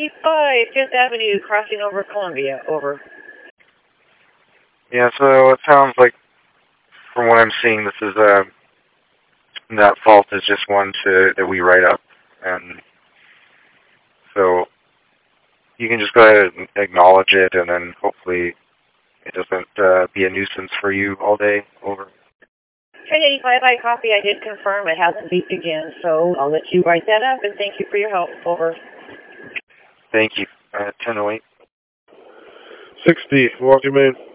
1085 Fifth Avenue, crossing over Columbia. Over. Yeah, so it sounds like, from what I'm seeing, this is that fault is just one that we write up, and so you can just go ahead and acknowledge it, and then hopefully it doesn't be a nuisance for you all day. Over. 1085, I copy. I did confirm it hasn't beeped again, so I'll let you write that up, and thank you for your help. Over. Thank you. 1008. 60, Milwaukee, Maine.